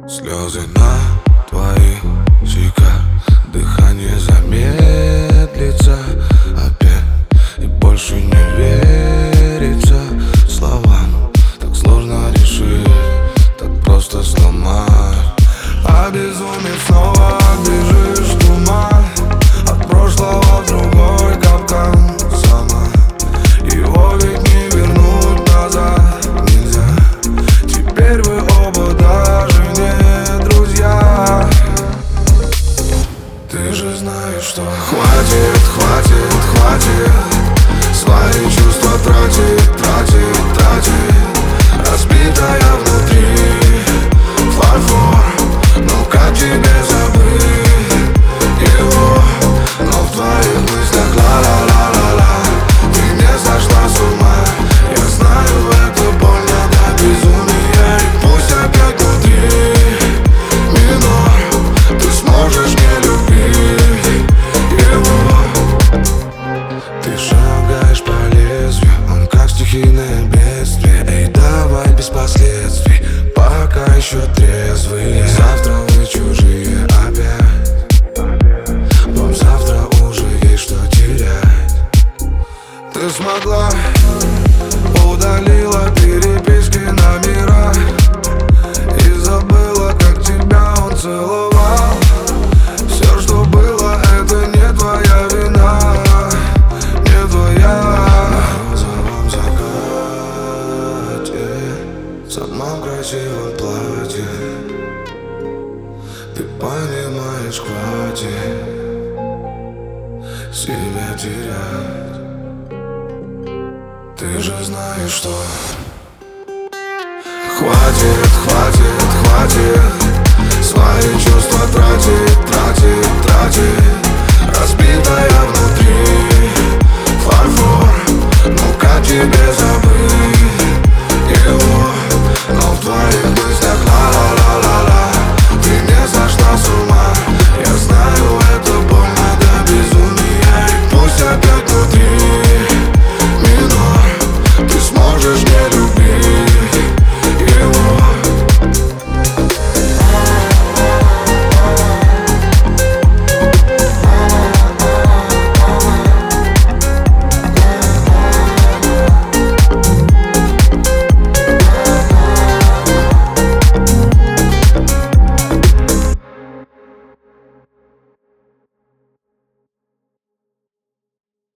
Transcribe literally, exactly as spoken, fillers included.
Слезы на твоих щеках, дыхание замедлится опять, и больше не верится словам. Так сложно решить, так просто сломать. Обезумев снова бежишь в туман, от прошлого в другой капкан сама. Его ведь не вернуть назад нельзя. Теперь вы оба даже не друзья. Ты же знаешь, что хватит, хватит, хватит свои чувства тратить, тратить, тратить. Разбитая внутри фарфор. Ну как тебе забыть его? Но в твоих мыслях ла-ла-ла-ла-ла. Ты не сошла с ума. Я знаю, это больно до безумия. И пусть опять внутри минор, ты сможешь не любить его. Ты шагаешь по лезвию, он как стихийное бедствие. Эй, давай без последствий, пока еще трезвые. Завтра вы чужие опять, вам завтра уже есть что терять. Ты смогла, удалила переписки, номера, и забыла, как тебя он целовал. Все, что было, это не твоя вина, не твоя. На розовом закате, в самом красивом платье, ты понимаешь, хватит себя терять. Ты же знаешь, что хватит, хватит, хватит свои чувства тратить, тратить, тратить. Разбитая внутри фарфор. Ну как тебе забыть его? Но в твоих